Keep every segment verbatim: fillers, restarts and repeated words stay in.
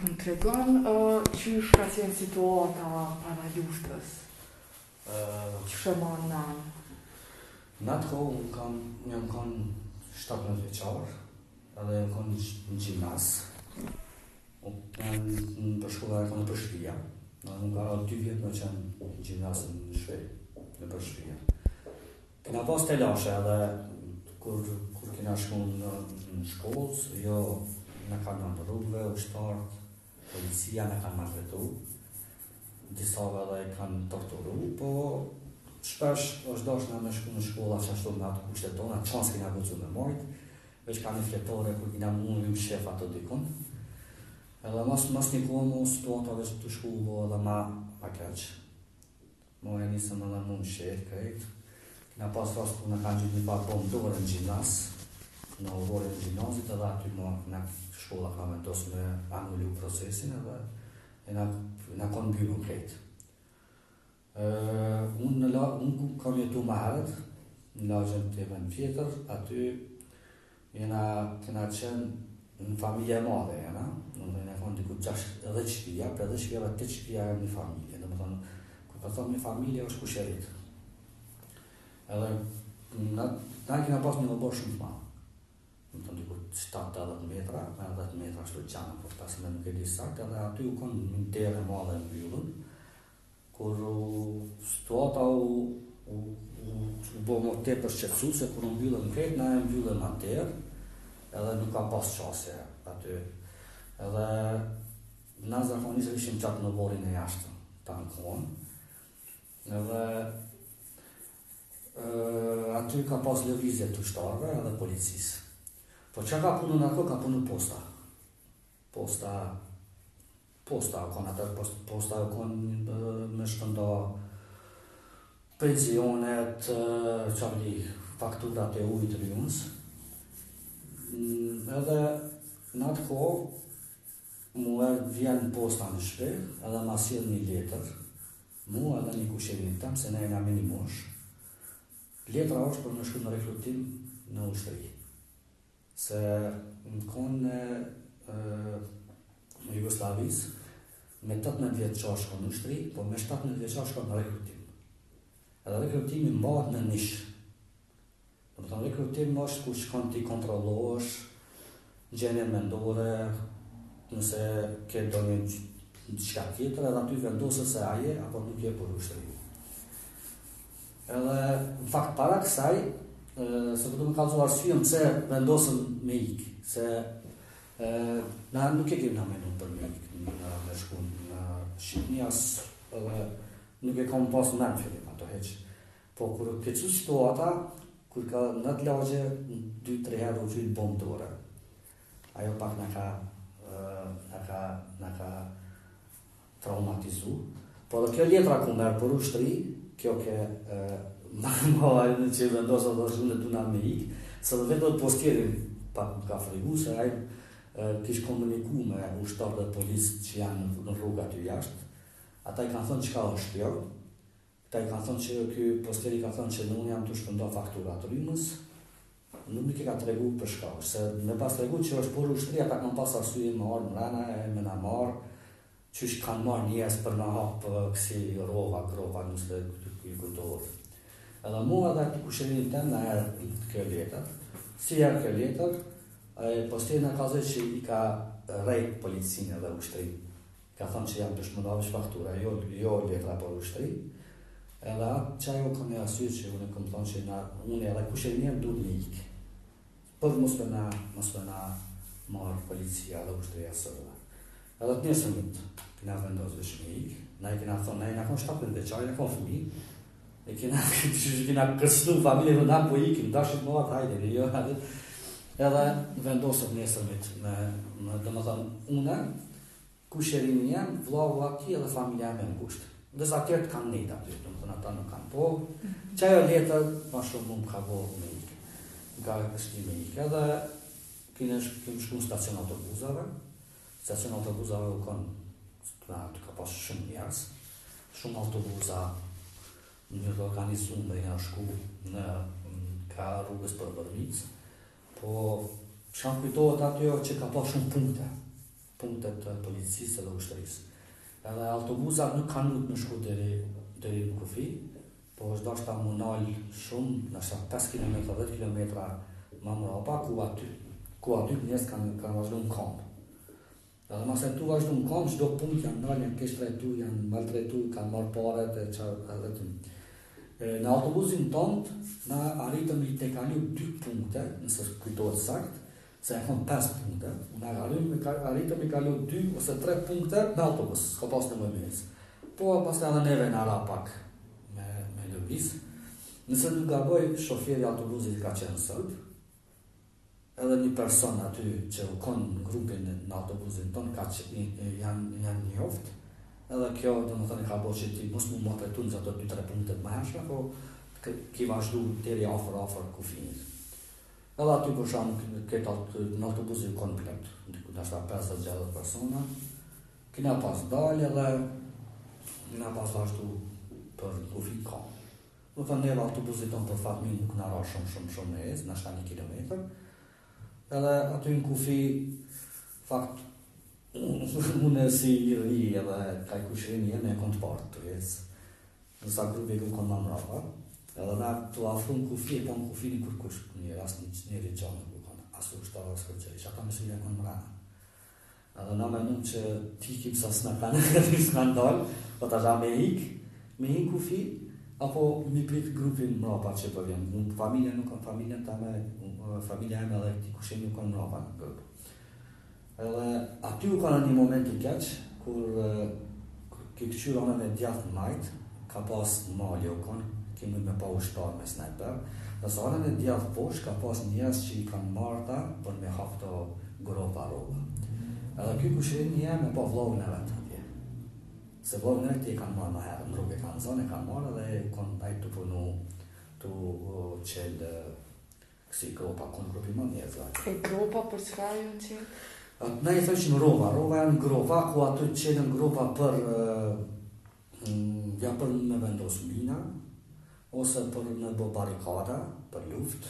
Më tregon uh, qysh ka qenë situata para luftës? Uh, Qysh e marrë nanë? Në atë kohë unë kam, jam kanë shtatëmbëdhjetë vjeçar, edhe jam kanë në gjimnaz. Unë në përshkolla e kanë në Përshpija. Unë ka dy vjetë me qenë në gjimnazën në Shvej, në Përshpija. Kena pas të lashe edhe kur, kur kena shku në, në shkollë, jo në kanë në rrugëve, ushtarët, policia në kanë maltretu, disave edhe i kanë torturu, po shpesh është dashna me shku në shkolla që ashtu në atë kushtet tona, qans kina gëcu me mojt, veç ka një fletore kur kina mundu më shef ato dikun. Edhe mas, mas një kohë mu situata veç të shku bo edhe ma, ma keq. Mo e nisëm edhe mu më shef krejt. Kina pas rast ku në kanë gjithë një pak bom dore në gjimnaz, në uvore në gjimnazit edhe aty mo në shkolla ka vendos me anullu procesin edhe e na, na konë mbyllur krejt. Uh, unë un kam jetu më herët në lagjen të vend tjetër, aty jena kena qenë në familje e madhe jena, në dhe ne konë diku gjashtë edhe qëpia, për edhe qëpia dhe të qëpia e një familje, dhe më thonë, kur për thonë një familje është kusherit. Edhe na, na kena pas një lëbor shumë të madhe. Më thonë diku shtatë edhe metra, me edhe metra ashtu qanë, por tasë me nuk e di saktë, edhe aty u konë një derë e madhe në mbyllën, kur situata u, u, u, u bo më tepër shqetësu, se kur u mbyllën krejt, na e mbyllën atër, edhe nuk ka pas qasje aty. Edhe na zakonisht ishim qatë në vorin e jashtë, ta në konë, edhe e, aty ka pas lëvizje të ushtarëve edhe policisë. Po që ka punu në ako, ka punu posta. Posta, posta o konë atër, posta o konë me shpënda pensionet, qabli fakturat e ujtë rjunës. Edhe në atë ko, mu e vjen posta në shpe, edhe ma sjell një letër, mu edhe një kusherin tem, se ne e nga minimosh. Letra është për me shku në rekrutim në ushtëri. Se në konë në Jugoslavis, me tetëmbëdhjetë vjeçar shkon në ushtri, po me shtatëmbëdhjetë vjeçar shkon në rekrutim. Edhe rekrutimi mbahet në nishë. Do të thonë rekrutim është ku shkon ti kontrollohesh gjendjen mendore, nëse ke ndonjë diçka tjetër, edhe aty vendosë se a je apo nuk je për ushtri. Edhe në fakt para kësaj, se këtë më kalëzu arsyem pse vendosëm me ikë, se e, na nuk e kemë na menu për me ikë në, në shku në Shqipni, as edhe nuk e kam pas në në fillim ato heq. Po kur kecu situata, kur ka në të lagje, dy tre herë u gjyllë bombë dore. Ajo pak në ka, në ka, në ka traumatizu. Po dhe kjo letra ku merë për ushtri, kjo ke e, ma ma në që vendosë dhe shumë në tuna me ikë, se dhe vetë postjerin pak më ka frigu, se ajë kishë komuniku me ushtarë dhe policë që janë në rrugë aty jashtë. Ata i kanë thënë që ka është kjo, ata i kanë thënë që kjo postjeri ka thënë që në unë jam të shpënda fakturat rrymës, nuk nuk i ka të regu për shka, se me pas të regu që është por ushtri, ata kanë pas arsye më arë më rana, e me në marë, që është kanë marë njës për në hapë kësi rova, grova, nësë dhe kujtohet. Edhe mua dhe këti kusherin tem në erë kjo letër. Si erë kjo letër, postjerin e ka zë që i ka rejt policinë dhe ushtri. Ka thënë që jam të shmëndave faktura, jo, jo letra për ushtri. Edhe atë që ajo kam e asyr që unë e këmë thonë që na, unë edhe kusherin jem duhet një ikë. Për mos për na, mos për na marë policia dhe ushtria sërë. Edhe të njësë mëtë, këna vendosë dhe shmi ikë. Na i kena thonë, na i nga konë shtatëmbëdhjetë vjeçar, i nga konë fëmi. E kena, kena kërsnu familje në damë po ikim, dashit më atë hajde, jo, edhe vendosët nesërmit me, me dhe më thënë, une, kusherin jam, vlau ati edhe familja me në kushtë. Dhe sa tjertë kanë nejtë aty, dhe më thënë, ata nuk kanë po. Që ajo letër, ma shumë më më ka bo me ikë, nga kështi me ikë, edhe kene shku në stacion autobuzave, stacion autobuzave u konë, të ka pas shumë njerës, shumë autobuza, një të organizuar dhe nga shku në ka rrugës për Vërmicë, po që kanë kujtohet aty që ka pas shumë punte. punctet të policisë dhe ushtërisë. Edhe autobuzat nuk kanë mund me shku deri deri në kufi, po është dashta më nal shumë, nështë pesë kilometra, dhjetë kilometra më mbrapa, ku aty, ku aty njerëz kanë kanë vazhdu në kamp. Edhe mase tu vazhdu në kamp, çdo punkt janë dalë, janë keq trajtu, janë maltrajtu, kanë marrë paret e çfarë edhe të. Në autobusin tonë, na arritëm i te kalu dy punkte, nëse kujtohet sakt, se e kam pesë punkte, na arritëm i kalu dy ose tre punkte në autobus, s'ka pas të më mirës. Po pas të edhe neve në ara pak me, me lëviz. Nëse nuk gaboj, shofjeri autobusit ka qenë sërb, edhe një person aty që u konë në grupin në autobusin tonë ka që janë, janë njoft, edhe kjo do më thënë ka bo që ti mos mu më tretu në ato dy tre punktet më hershme, po ki vazhdu deri afër afër kufinit. Edhe aty për shumë këtë në autobusin komplet, nështë pesëdhjetë gjashtëdhjetë persona, kina pas dalë edhe kina pas vazhdu për kufi kam. Do të neve autobusit tonë për fatmi nuk në ra shumë shumë shumë në ezë, nështë një kilometër, edhe aty në kufi, fakt, unë si i ri edhe ka i kushrin jeme e konë të partë të ezë, nësa grupi ku konë më mrava, edhe na të afru në kufi, e po në kufi një kërkush, një rast një njëri gjanë ku konë, asu shtarë asë kërgjej, që ata më shirja konë mrana. Edhe na me nuk që ti kim sa s'na kanë, një skandal, po të gja me ik, me ik kufi, apo mi prit grupin mrapa që po vjen. Unë familja nuk kanë familjen ta me, familja e me dhe ti kushin nuk kanë mrapa në grup. Edhe aty u kanë një moment i keq, kur ki këqyra me me djath në majt, ka pas në malje u kanë, kemi me pa ushtar me sniper, dhe sa anën e djath posh, ka pas njerëz që i kanë marta për me hafto gropa roba. Edhe ky kushin një me pa vlogën e vetë atje. Se vlogën e ti e kanë marrë më herë, në rrugë e kanë zonë, e kanë marrë dhe kanë dajtë të punu të qelë kësi gropa, konë grupi më njerëzve. E gropa për çka ju në qelë? Ne i thëshin rova, rova janë gropa, ku aty qelën gropa për ja për me vendos mina, ose për me bo barikada, për luft.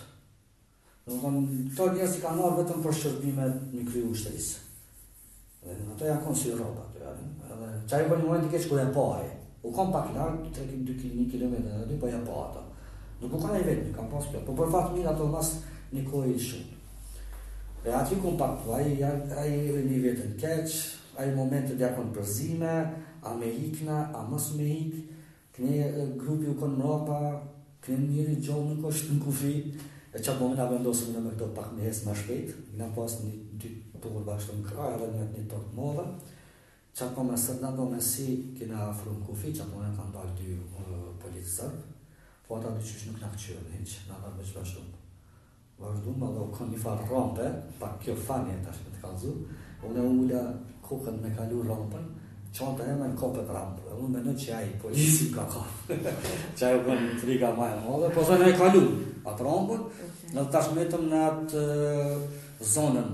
Këto njerëz i kanë marrë vetëm për shërbimet në kryu ushtrisë. Ato janë konë si roba të edhe. Qaj për një moment i keq ku e pa e. U kom pak lartë, tre kilometra dhe dy, po e pa ato. Nuk u kanë e vetë, kam pas kjo. Po për fatë mirë ato mas një kohë i shumë. E aty kom pak po, aji një vetën keq, aji momentet ja konë përzime, a me hikna, a mos me hik, këne grupi u konë mrapa, këne njëri gjohë nuk është në kufi, e qatë moment a vendosëm në me këto pak me hes ma shpejt, këna pas një dy turë bashkë në kraj, edhe një një tokë modhe, qatë moment sëtë në do me si këna afru në kufi, qatë moment kanë dalë dy uh, politë sërbë, po ata dy qysh nuk në këqyrën heq, në ata veç vazhdumë. Vazhdumë, edhe u konë një farë rampe, pak kjo fanje tash me të kalzu, unë e ulla kokën me kalu rampën, qanta e me në kopet rampë, dhe unë menoj që aji polisi ka ka, që ajo kënë frika ma e madhe, po zënë e kalu atë rampën, në tash metëm në atë uh, zonën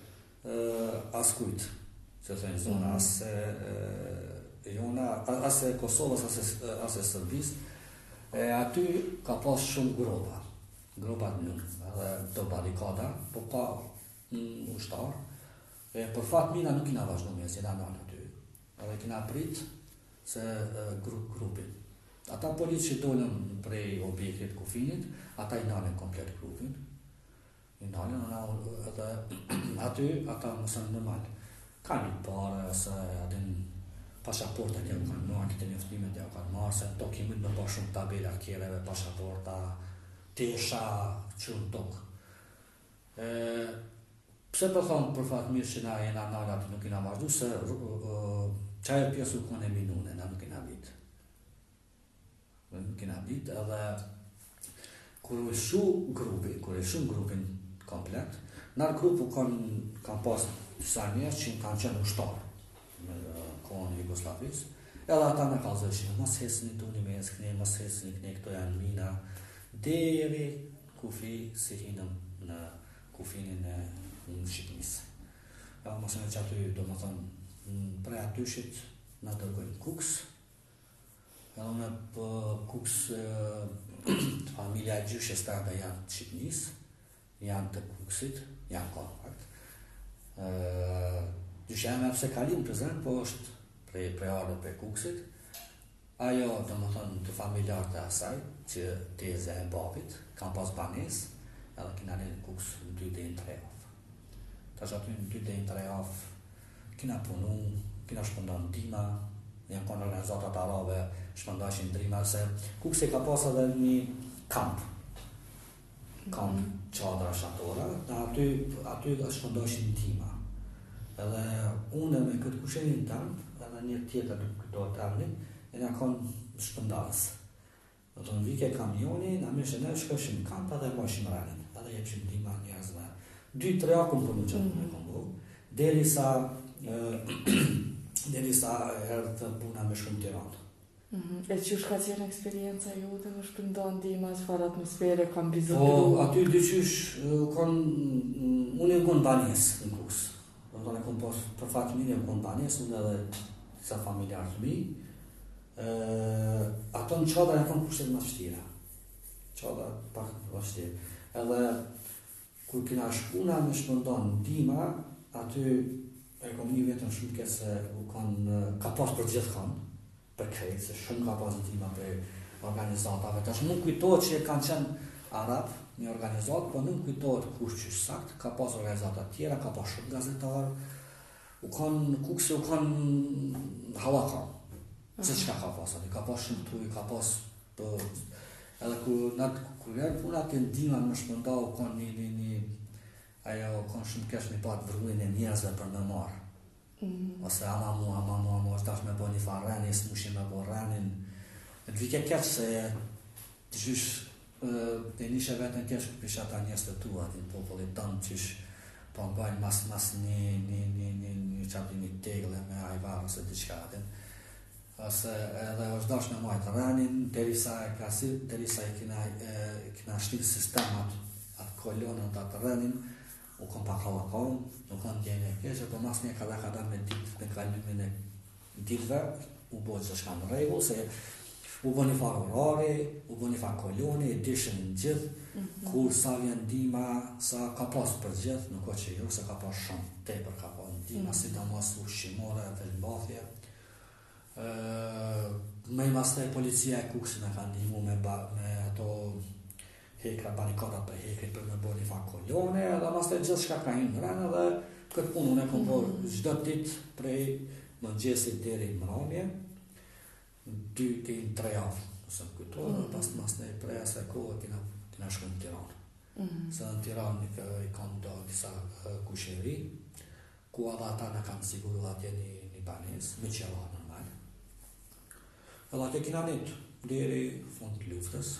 uh, askujt, që thënë zonë asë uh, jona, asë Kosovës, asë Sërbis, e aty ka pas shumë gropa, gropa të njërë, edhe do barikada, po ka në ushtar, e për fatë mina nuk kina vazhdo me, si da nalë aty, edhe kina prit se e, grup, grupin. Ata politë që dolën prej objektit kufinit, ata i nalën komplet grupin, i nalën, edhe aty, ata mësën normal, ka një pare, se adin pasaporta që u kanë marrë, këtë njëftimet që u kanë marrë, se to kemi me pa shumë tabela kjereve, pasaporta, tesha, që në tokë. E, pse për thonë për fatë mirë që na jena nalë aty nuk i na vazhdu, se uh, qaj e pjesë u kone minune, na nuk i na bitë. Nuk i na bitë, edhe kur u shu grupi, kur u shu grupin komplet, nërë grupu kanë kan pas disa njerë që kanë qenë ushtarë në kohën e Jugoslavisë, edhe ata me kalzëshin, mos hesni tu një mes, këne, mos hesni këne, këto janë mina, deri kufi si hinëm në kufinin e në Shqipnisë. Ja, mos në që aty, do më thonë, prej atyshit në dërgojnë kuks, edhe në kuks familja e gjyshes të ata janë të Shqipnisë, janë të kuksit, janë kompakt. Dysheme pse kalim prezent, po është prej prej ardhur prej Kuksit. Ajo, domethënë, të familjarët e asaj, që teze e babit, kanë pas banesë, edhe kina në Kuks në dy deri në tre javë. Tash aty në dy deri në tre javë kina punu, kina shpëndan ndihma, janë kanë organizatat arabe shpëndashin ndihma se Kuksi ka pas edhe një kamp. Kamp çadra shatora, aty aty shpëndashin ndihma. Edhe unë me këtë kushenin tam, edhe një tjetër nuk kujtohet emri, e nga kanë shpëndarës. Do të në vike kamioni, në mishë ne shkëshim në kamp edhe mojshim ranin, edhe jepshim ndihma njerëzve. Dy, tre akun për në qëtë me kombu, deri sa deri sa herë të puna me shkëm Tiranë. E që shka qenë eksperienca jote me shpëndan ndihma, çfarë atmosfere kam Po, bizotru? aty dyqysh, kanë, unë e konë banes në Kuks. Do të në konë pas, për fatë mirë e konë banes, unë edhe disa familjarë të mi. Uh, ato në qadra e konë kushtet më vështira. Qadra pak më vështirë. Edhe, kur kina shpuna me shpëndan ndihma, aty e kom një vetën shumë ke se u kanë, ka pas për gjithë kanë, për krejtë, se shumë ka pas ndihma për organizatave. Tash nuk kujtohet që kanë qenë Arab, një organizatë, po nuk kujtohet kush që sakt, ka pas organizata tjera, ka pas shumë gazetarë, u kanë, Kuksi u kanë hava kanë. Se çka ka pas aty, ka pas shumë tuj, ka pas po edhe kur nat kur janë puna të ndihma më shpëndau kanë një një një ajo kanë shumë kesh me pat vërgullin e njerëzve për me marë. Mm. Ose ama mu, ama mu, ama është tash me bo një farë rani, së mushim me bo ranin. E të vike kesh se të qysh të nishe vetën kesh këpisha ta njerëz të tua, të në popullit tënë qysh po ngajnë mas mas një një një një një qapi një tegle me ajvar ose diçka atin. Ose edhe është dash me majtë ranin, derisa e ka si, derisa e kina, e, kina shtirë sistemat atë kolonën të atë ranin, u kom pak halakon, u kom djene e keqe, po mas një kada kada me ditë, me kalimin e ditëve, u bo që shka në regull, se u bo një farë orari, u bo një farë koloni, e dishën në gjithë, mm-hmm. Kur sa vjen ndihma, sa ka pas për gjithë, nuk o që jo, se ka pas shumë tepër ka pas ndihma, mm-hmm. Si da mas ushqimore, velmbathje. Uh, me i mastaj policia e Kuksit me ka ndihmu me, ba, me ato hekra barikadat për hekri për me bo një fa kolone, edhe mastaj gjithë shka ka hinë në rënë, edhe këtë punë unë e kom bërë mm-hmm. Gjdo dit prej mëngjesit deri në mramje, dy të në tre javë, nëse më kujtojnë, mm-hmm. Pas të mastaj prej asaj kohë kina, kina shku në Tiranë. Mm-hmm. Se në Tiranë i kam do disa uh, kusheri, ku edhe ata në kam siguru atje një, një banes, me qëra normal. Edhe atje kina nitë, deri fund të luftës.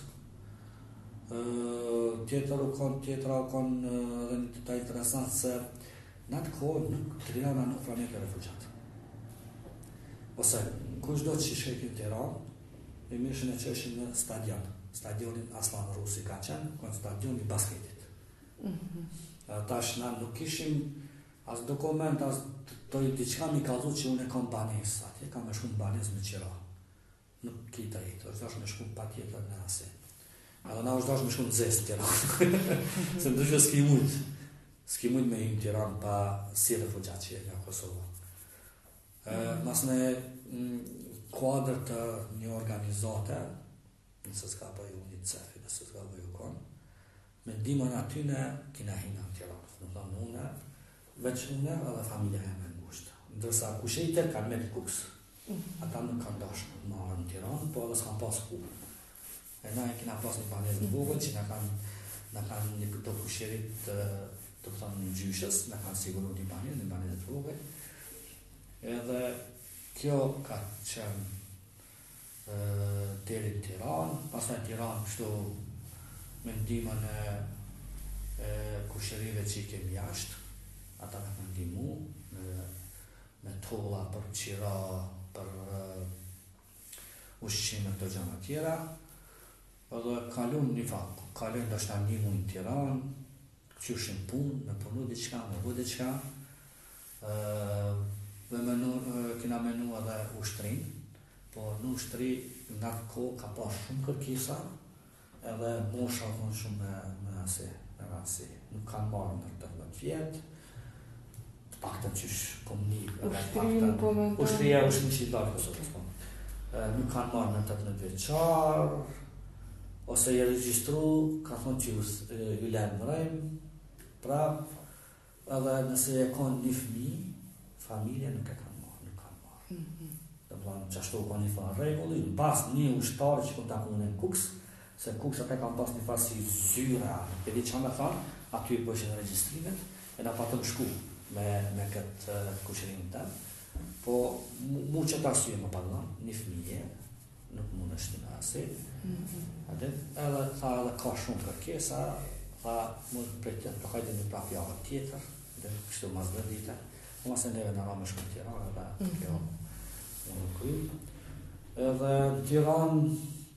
Uh, tjetër u konë, tjetër u konë edhe një të ta interesant se në atë kohë nuk Tirana nuk pranë ke refugjat. Ose, kush do të që shkejtë në Tiranë, e mishën e që është në stadion. Stadionin Aslan Rusi ka qenë, konë stadion i basketit. Mm-hmm. Uh, tash na nuk ishim as dokument, as të i diqka mi ka dhu që unë e kam banes, atje kam e shku në banes me qira. Nuk kita i, të është dash me shku pa tjetër në asin. Edhe na është dash me shku në zesë në Tiranë. Se më dëshë s'ki mujtë. S'ki mujtë me i në Tiranë pa si refugjat që e nga Kosovë. Mm. Mas në kuadrë të një organizate, nëse s'ka bëju një cefi, nëse s'ka bëju konë, me ndimën atyne kina hina në Tiranë. Në thonë une, veç une edhe familja e me ngushtë. Ndërsa kushejter kanë me të Kuks. Ata nuk kanë dashë në marë në Tiranë, po edhe s'kanë pas ku. E na e kina pas një panez në vogël që na kanë na kanë një këto kusherit të të thonë në gjyshës, na kanë siguru një panez, një panez të vogël. Edhe kjo ka qenë deri në Tiranë, pastaj Tiranë kështu me ndihmën e, e kusherive që i kemi jashtë, ata na kanë ndihmu me, me tolla për qira, për uh, ushqime këto gjëra tjera. Edhe kalun një fakt, kalun do shta një mujnë në Tiranë, qyshin punë, me punu diqka, me bu diqka. Uh, dhe menu, uh, kina menu edhe ushtrin, po në ushtri nga të kohë ka pas shumë kërkisa, edhe mosha thonë shumë me, me asi, me asi. Nuk kanë marrë në tërmet vjetë, të pak të qysh komunik, Ushtrimi po menton. Ushtria është një shqiptar Kosovës, po. Nuk kanë marrë në tetëmbëdhjetë vjeçar, ose je regjistru, ka thonë që ju lënë mrejmë, prap, edhe nëse e kanë një fëmijë, familja nuk e kanë marrë, nuk kanë marrë. Mhm. Dhe plan që ashtu kanë një farë rregulli, në pas një ushtar që kanë taku në Kuks, se Kuks ata kanë pas një farë si zyra, e di çfarë më thonë, aty i bëshin regjistrimet, e na patëm shku me me këtë kushërimin tëm. Po mu që ta arsye më padon, një fëmijë nuk mund është në asit. Atë edhe tha edhe ka shumë kërkesa, tha mund të pritet, po hajde në prapë javë tjetër, dhe kështu mas dhe dita. Po mas e neve në ramë shku në Tiranë, edhe kjo mund të kryjë. Edhe në Tiranë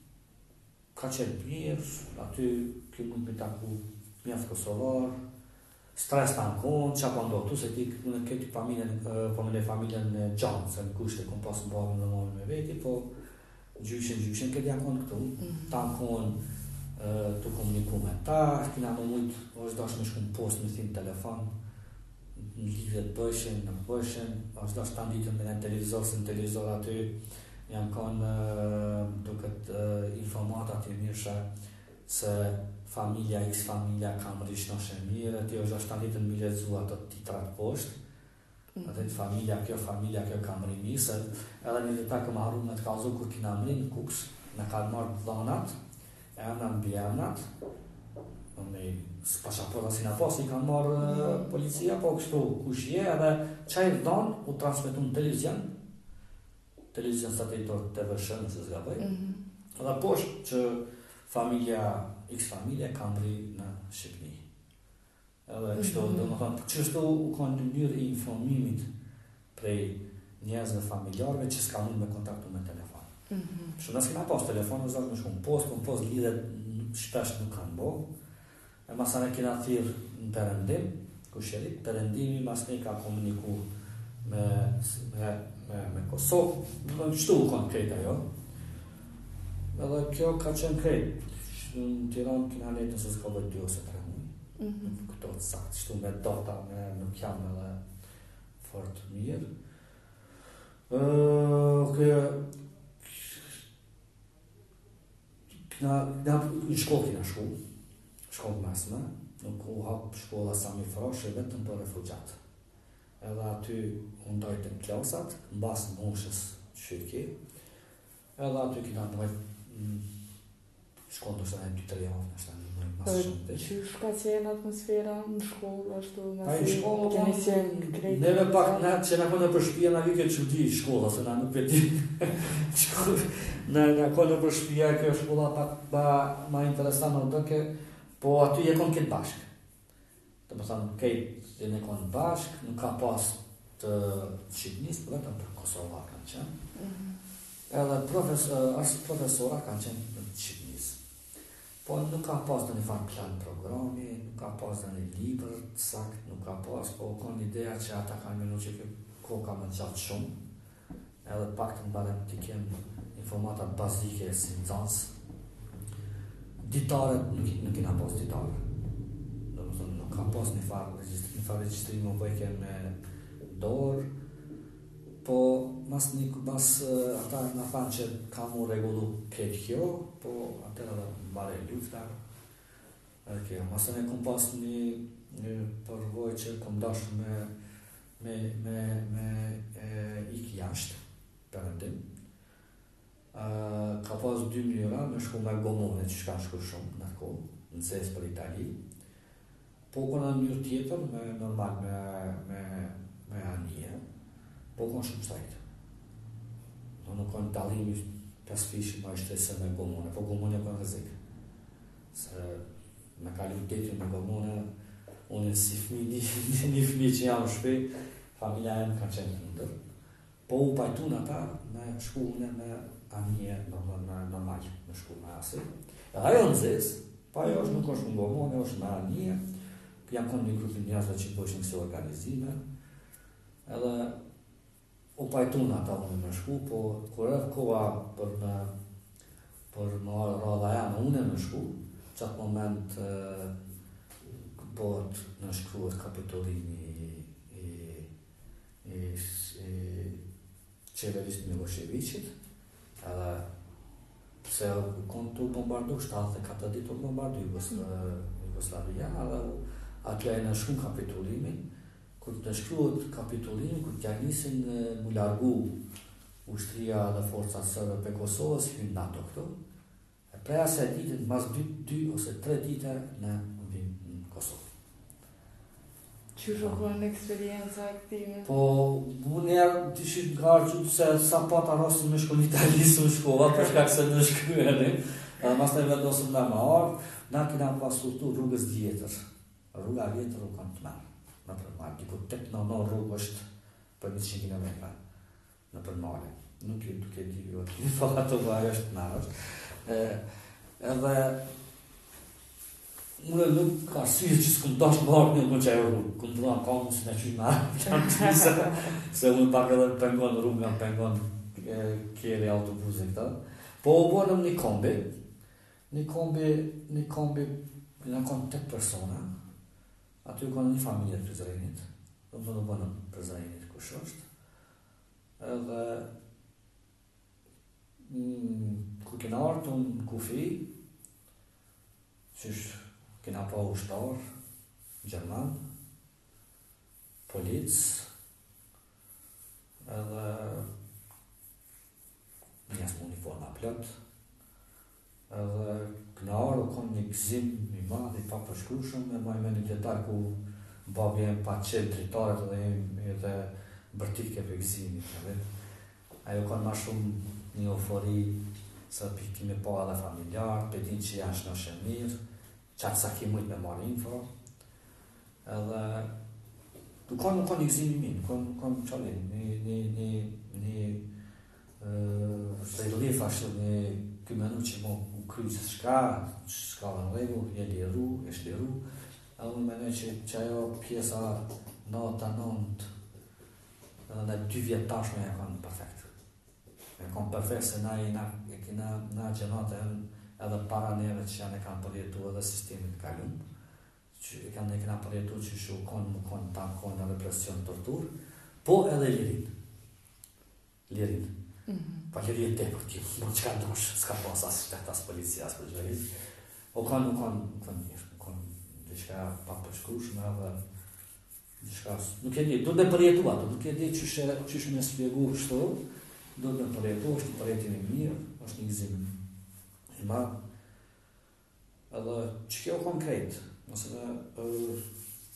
ka qenë mirë, aty kjo mund të taku mjaft kosovar, stres të ankon, që apo ndohtu, se ti në këtë familjen, po në familjen në gjanë, se në kushte kom pas në babën dhe mamën me veti, po gjyshen, gjyshen, këtë ankon këtu, të ankon të komuniku me ta, kina më mujtë, është dash me shku në post, me thimë telefon, në lidhe të bëshen, në bëshen, është dash të anditën me në televizor, se në televizor aty, jam kanë duket informata të mirësha, se familja X, familja Kamrish në Shemire, ti është ashtë të ditën mi lezu ato titrat poshtë, atë familja kjo, familja kjo Kamri misë, edhe një detaj këmë arru me të kalzu kur kina mri në Kuks, në kanë marrë dhanat, e në në bjernat, me pashaporta si në pas, i kanë marrë policia, po kështu kush je, edhe qaj dhanë u transmitu në televizion, televizion satelitor T V Sh, nëse zgaboj, edhe poshtë që familja, X familja Kamri në Shqipni. Edhe kështu, mm-hmm. Dhe më thonë, qështu u kanë në njërë i informimit prej njerëzve familjarve që s'ka mund me kontaktu me telefon. Mm-hmm. Shumë nësë kena pas telefon, në zatë me shku në post, në post lidhet shpesh nuk kanë bo. E masane kena thirë në Perëndim, kusherit, Perëndimi mas ne ka komuniku me, me, me, me Kosovë, në qështu u kanë krejt ajo. Edhe kjo ka qenë krejt. Në Tiranë kina nejtë nëse s'ka bët dy ose tre muj. Mm-hmm. Këto të sakt, shtu me data, me nuk jam edhe fort mirë. Uh, kë, kina, kina, në shkollë kina shku, shkollë mesme, nuk u hapë shkolla Sami Frashe vetëm për refugjatë. Edhe aty u ndajtë në klasat, në basë në moshës shqyki, edhe aty kina ndajtë shkollë nështë edhe dy tre javë, nështë edhe një masë shumë të. Që shka qenë atmosfera në shkollë, ashtu në si keni qenë krejtë? Neve pak, ne, që në kone për shpia, në vike që di shkolla, se në nuk veti. Në kone për shpia, kjo shkolla pak ba, ma interesant në doke, po aty je konë këtë bashkë. Të më thamë, kejtë dhe ne konë bashkë, nuk ka pas të Shqipnisë, për vetëm për Kosova kanë qenë. Mm-hmm. Edhe profesor, profesora kanë qenë në Shqipnisë. Po nuk ka pas në një farë plan programi, nuk ka pas në një libër sakt, nuk ka pas, po konë ideja që ata kanë menu që ko ka më gjatë shumë, edhe pak të mbarem të kemë informatat bazike si nxansë. Ditaret nuk, nuk kena pas ditare. Dhe më thonë, nuk ka pas një farë registrim, një farë registrim më bëjke me dorë, po mas një mas uh, ata në thanë që ka mu regullu këtë kjo, po atër edhe mbare lufta. Edhe kjo, mas e ne kom pas një, një përvoj që kom dash me, me, me, me e, iki jashtë, Perëndim. Uh, ka pas dy mënyra, me shku me gomone që shka shku shumë në kohë, në ces për Itali. Po kona në njërë tjetër, me normal me, me, me anije. Po konë shumë shtajtë. Do nuk konë dalimi pesë fishi ma ishtese me gomone, po gomone konë rëzikë. Se me kalu detin me gomone, unë si fmi, një, një, një fmi që jam shpe, familja e më ka qenë në ndër. Po u pajtu në ta me shku une me anje normal, me shku me asi. E ajo në zesë, pa ajo është nuk është në gomone, është me anje, jam konë një grupin njëzve që bëshin kësi organizime, edhe u pajtun ata unë me shku, po kur edhe koha për me për më radha janë unë me shku, që atë moment bëhet në shkruhet kapitolimi i, i qeverisë Miloševićit, edhe se konë të bombardu, shtatë e katër ditë të bombardu Jugoslavia, edhe atja e në shkun kapitulimin, kur të shkruhet kapitulimin, kur t'ja nisin mu largu ushtria dhe forcat sërbe për Kosovës, hynë NATO këtu, e prej asaj ditën, mas dy, dy ose tre dite në vim në Kosovë. Që shokon eksperienca e këtime? Po, unë njerë të shqit nga arqut se sa pata rosën me shku në Itali së më shkova, për shkak se në shkryeni, edhe mas të vendosëm nga ma ardhë, na kina pasurtu rrugës djetër. Rruga vjetër u kanë të merë, në përmarë, diku tek në në rrugë është për një qind kilometra në përmarë. Nuk ju duke di ju aty, po ato vaj është merë është. Edhe, unë nuk ka arsye që s'kum tash marrë një më qaj rrugë, kum të duan kamu si në qynë marë, se, se unë pak edhe pengon rrugë, pengon kjeri autobusin këta. Po u bonëm një kombi, një kombi, një kombi, në konë tek persona, aty u konë një familje të Prizrenit, do të në bënëm Prizrenit kush është, edhe mm, ku kena artë unë në kufi, qysh kena pa ushtar, Gjerman, polic, edhe njës më uniforma plot, edhe kena arë u konë një gzim një madh i pa përshkrushëm, e maj me një detar ku babi e pa qenë dritaret edhe edhe bërtike për gzimit. Ajo konë ma shumë një eufori se pikime pa edhe familjar, për din që janë shnoshë e mirë, qatë sa ki mujtë me marrë info, edhe nuk konë nuk konë një gzim i minë, nuk konë qalin, një një një një relief ashtu një këmenu që mo u kryjë shka, shka dhe në regu, e liru, e shliru, edhe unë menoj që, që ajo pjesa nota nënt, edhe në dy vjetë tashme e kanë perfekt. E kanë perfekt se na i na, e kina na gjenate edhe para neve që janë e kanë përjetu edhe sistemin kalum, që e kanë e kina përjetu që shu konë, më konë, tanë konë në represion, tortur, po edhe lirin. Lirin. Mm-hmm. Pa lirin e te për tjo, më që ka ndosh, s'ka pas as shtetë, as policia, as për gjërit. O kanë, nuk kanë, nuk kanë mirë, nuk kanë diçka pa përshkrushme edhe diçka, nuk e di, do të përjetu ato, nuk e di qyshe, qyshe me spjegu kështu, do të përjetu, është një përjetim i mirë, është një gzim i madh. Edhe që kjo konkret, nëse dhe, uh,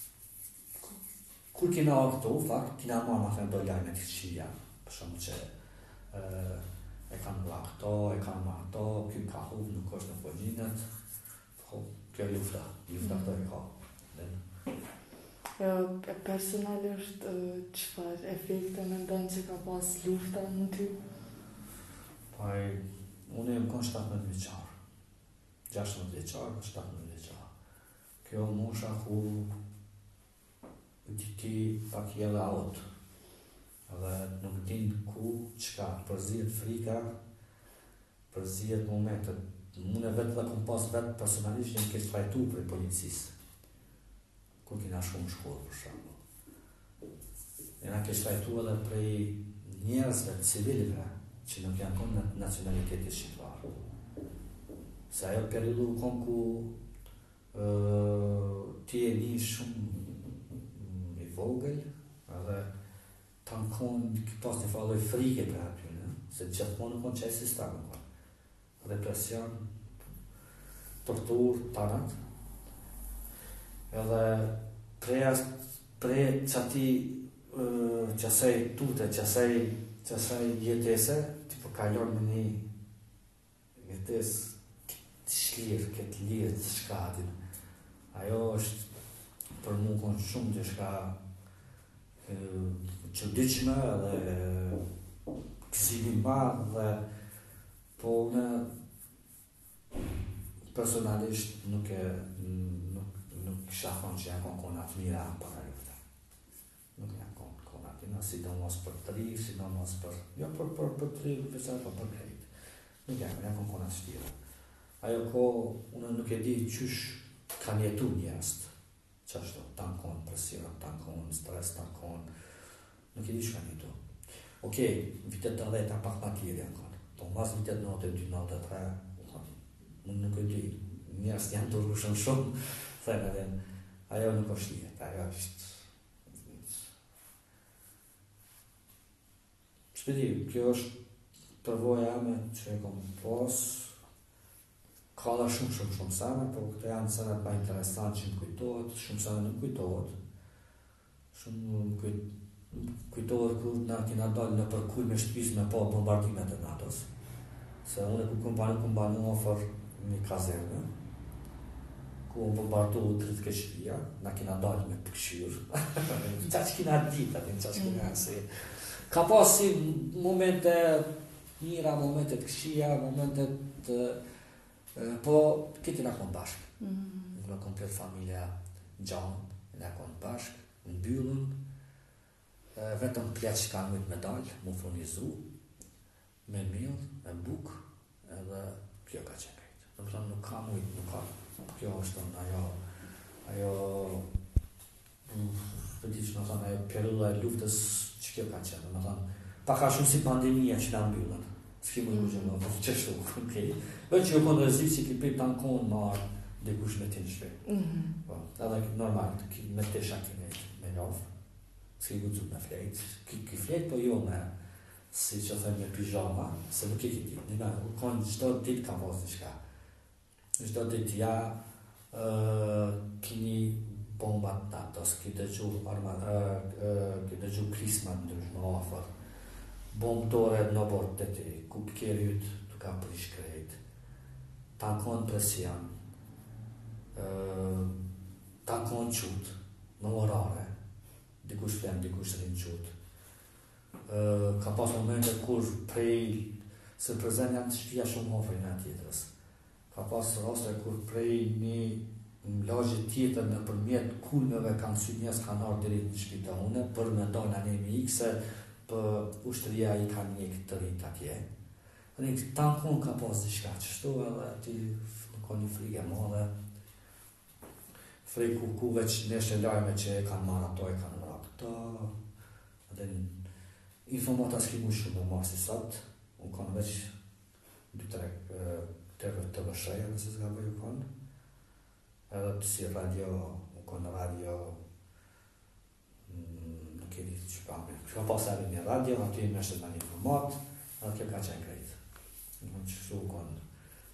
kur kina o këtu, fakt, kina marrë ma thënë do lajme të qia, për shumë që uh, e kanë bla këto, e kanë ma këto, kjo ka huvë, nuk është në pojgjinet, po, kjo e lufta, lufta këto e ka. E personalisht, qëfar efekte me ndonë që ka pas lufta në ty? Paj, unë e më konë shtatëmbëdhjetë vjeçar, gjashtëmbëdhjetë vjeçar, shtatëmbëdhjetë vjeçar. Kjo mosha ku ti ti pak i edhe aut, edhe nuk din ku, qka, përzihet frika, përzihet momentet. Unë e vetë dhe kom pas vetë personalisht që në këtë trajtu për policisë. Kur kina shku në shkollë, për shembull. Jena kesh trajtu edhe prej njerëzve civilive që nuk janë konë në nacionalitetit shqiptar. Se ajo periodu u konë ku uh, ti e një shumë i vogël, edhe ta në konë pas një faloj frike për aty, ne? Se gjithmonë në konë qaj sistem në konë. Represion, tortur, tanat. Edhe preja, pre qati uh, qasaj tute, qasaj, qasaj jetese, tipo kalon me një jetes këtë shlirë, këtë lirë, të shkatin. Ajo është për mu konë shumë të shka uh, qëndyqme dhe kësimi madhë dhe po unë personalisht nuk e nuk nuk kisha thonë që janë konë konat mira para lufta. Nuk janë konë konat mira, sidomos për të ri, sidomos për, jo për, për, për të ri, për për për krejt. Nuk janë, janë konë konat shtira. Ajo ko, unë nuk e di qysh kanë jetu njerëst, qashtu, tanë konë presion, tanë konë stres, tanë konë, nuk e di që kanë jetu. Ok, vitet të dhejta pak ma tjeri ankon. Po mas vitet nëtë e dy, nëtë e tre, unë nuk e di, njerës janë të rrushën shumë, thënë edhe, ajo nuk është jetë, ajo është... Shpedi, kjo është përvoja me që e kom pos, ka dhe shumë shumë shumë sene, po këto janë senet ma interesant që më kujtohet, shumë sene nuk kujtohet, shumë më kujtohet, kujtohet kur na kena dalë në përkuj me shtëpis me pa bombardimet e NATO-s. Se unë e ku kompani ku mbanu ofër një kazerne, ku unë bombardu tridhjetë shtëpia, na kena dalë me pëkshyrë. Qa që kena ditë atë, qa që kena si. Ka pas si momente mira, momente të këshia, momente të... Po, këti na konë bashkë. Mm. Në komplet familja gjanë, na konë bashkë, në byllën, vetëm pletë që kanë mujtë me dalë, mu furnizu, me mil, me buk, edhe kjo ka qenë krejtë. Në më thënë nuk ka mujtë, nuk ka. Kjo është në ajo, ajo, për di që më thënë, ajo perioda e luftës që kjo ka qenë. Në më thënë, paka shumë si pandemija që në mbyllën. S'ki më gjë më thënë, që shtu, okej. Dhe që jo konë rëzit që ki pej të në konë marë, dikush me ti në shpe. Edhe normal, me të shaki me njofë. Si guxu me fletë, ki, ki fletë po jo me, si që thëmë me pijama, se nuk e ki ditë, një me, konë qdo ditë ka mos një shka. Qdo ditë ja, uh, kini bombat natos, ki dëgju arma, uh, uh, ki dëgju krismat ndryshme ofër, bombdore në bot të ti, ku pëkjerit të ka prish krejt, tankon presion, uh, tankon qut, në orare, dikush flemë, dikush rinë qutë. Uh, ka pas momente kur prej, se prezen janë të shpia shumë hofre nga tjetërës. Ka pas raste kur prej një lagje tjetër në përmjet kulmeve kanë sy njës kanë arë dirit në shpita une, për me dojnë anë e mi ikë, se për ushtëria i ka një këtë të rritë atje. Në tankon ka pas një shka qështu edhe ti nuk ka një frike madhe. Frikë ku ku veç neshe lajme që e kanë marë ato, e kanë këta, edhe informata s'ki mu shumë në marë si sot, unë kanë veç dy tre të vëshreja nëse s'ga bëjë kanë, edhe të si radio, unë kanë radio, nuk e ditë që pa me, që ka pas edhe një radio, aty i meshtet në një informat, edhe kjo ka qenë krejtë. Në që shtu kanë,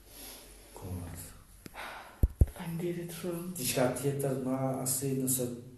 kanë atë. Faleminderit shumë. Diçka tjetër ma asi nëse